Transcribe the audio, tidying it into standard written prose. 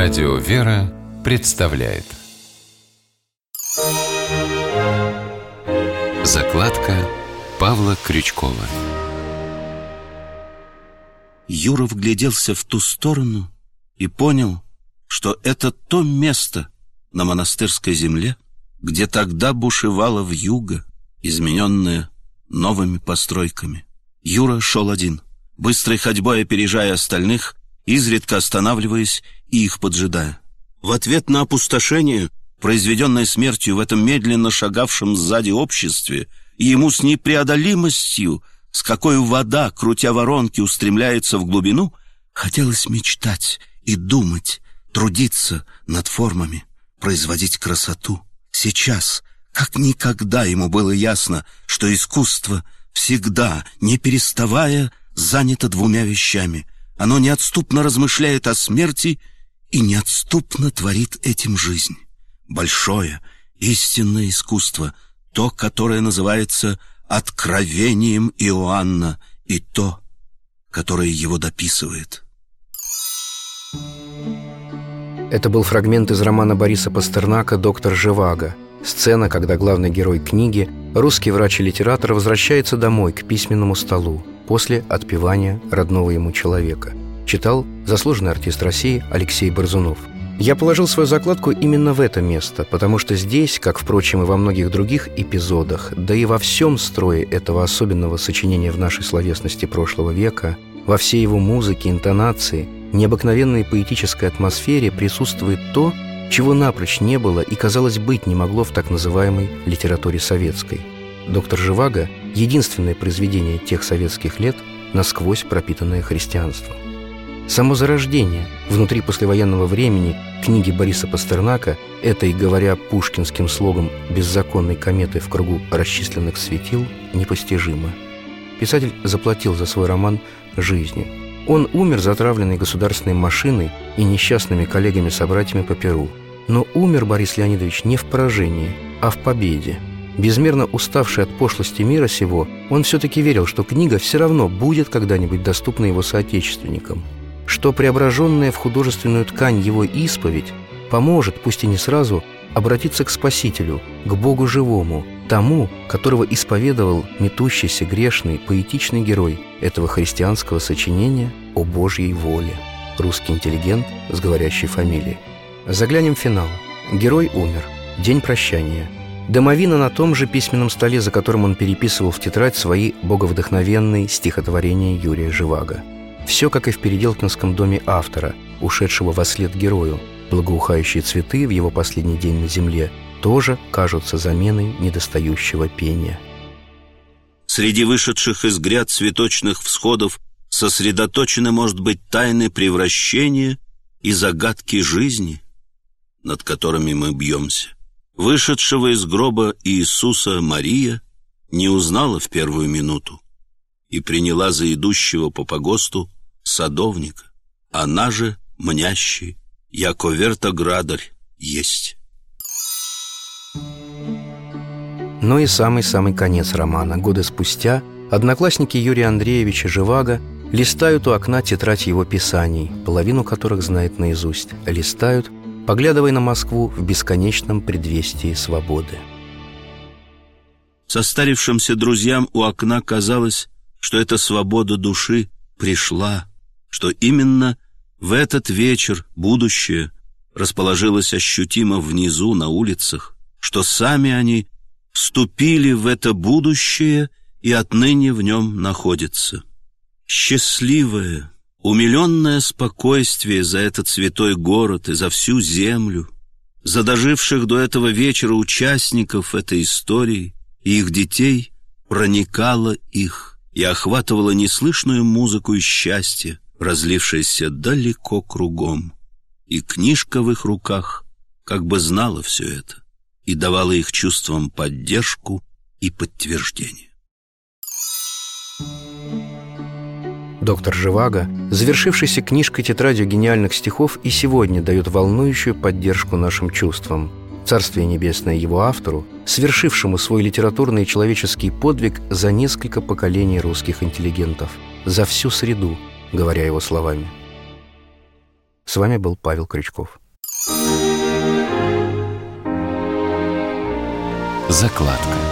Радио «Вера» представляет закладка Павла Крючкова. Юра вгляделся в ту сторону и понял, что это то место на монастырской земле, где тогда бушевала вьюга, измененная новыми постройками. Юра шел один, быстрой ходьбой опережая остальных, изредка останавливаясь и их поджидая. В ответ на опустошение, произведенное смертью в этом медленно шагавшем сзади обществе, ему с непреодолимостью, с какой вода, крутя воронки, устремляется в глубину, хотелось мечтать и думать, трудиться над формами, производить красоту. Сейчас, как никогда, ему было ясно, что искусство всегда, не переставая, занято двумя вещами. Оно неотступно размышляет о смерти и неотступно творит этим жизнь. Большое, истинное искусство, то, которое называется откровением Иоанна, и то, которое его дописывает. Это был фрагмент из романа Бориса Пастернака «Доктор Живаго». Сцена, когда главный герой книги, русский врач и литератор, возвращается домой к письменному столу после отпевания родного ему человека. Читал заслуженный артист России Алексей Борзунов. Я положил свою закладку именно в это место, потому что здесь, как, впрочем, и во многих других эпизодах, да и во всем строе этого особенного сочинения в нашей словесности прошлого века, во всей его музыке, интонации, необыкновенной поэтической атмосфере присутствует то, чего напрочь не было и, казалось, быть не могло в так называемой литературе советской. «Доктор Живаго» — единственное произведение тех советских лет, насквозь пропитанное христианством. Само зарождение внутри послевоенного времени книги Бориса Пастернака этой, говоря пушкинским слогом, беззаконной кометы в кругу расчисленных светил, непостижимо. Писатель заплатил за свой роман жизнью. Он умер затравленный государственной машиной и несчастными коллегами-собратьями по перу. Но умер Борис Леонидович не в поражении, а в победе. Безмерно уставший от пошлости мира сего, он все-таки верил, что книга все равно будет когда-нибудь доступна его соотечественникам, что преображенная в художественную ткань его исповедь поможет, пусть и не сразу, обратиться к Спасителю, к Богу живому, тому, которого исповедовал метущийся грешный поэтичный герой этого христианского сочинения о Божьей воле. Русский интеллигент с говорящей фамилией. Заглянем в финал. Герой умер. День прощания. Домовина на том же письменном столе, за которым он переписывал в тетрадь свои боговдохновенные стихотворения Юрия Живаго. Все, как и в Переделкинском доме автора, ушедшего вослед герою. Благоухающие цветы в его последний день на земле тоже кажутся заменой недостающего пения. Среди вышедших из гряд цветочных всходов сосредоточены, может быть, тайны превращения и загадки жизни, над которыми мы бьемся. Вышедшего из гроба Иисуса Мария не узнала в первую минуту и приняла за идущего по погосту садовника. Она же, мнящий, яко вертоградарь есть. Но и самый-самый конец романа. Годы спустя одноклассники Юрия Андреевича Живаго листают у окна тетрадь его писаний, половину которых знает наизусть. Листают, поглядывая на Москву в бесконечном предвестии свободы. Состарившимся друзьям у окна казалось, что эта свобода души пришла, что именно в этот вечер будущее расположилось ощутимо внизу на улицах, что сами они вступили в это будущее и отныне в нем находятся. Счастливое, умиленное спокойствие за этот святой город и за всю землю, за доживших до этого вечера участников этой истории и их детей, проникало их и охватывало неслышную музыку и счастье, разлившееся далеко кругом. И книжка в их руках как бы знала все это и давала их чувствам поддержку и подтверждение. «Доктор Живаго», завершившийся книжкой тетрадью гениальных стихов, и сегодня дает волнующую поддержку нашим чувствам. Царствие небесное его автору, совершившему свой литературный и человеческий подвиг за несколько поколений русских интеллигентов, за всю среду, говоря его словами. С вами был Павел Крючков. Закладка.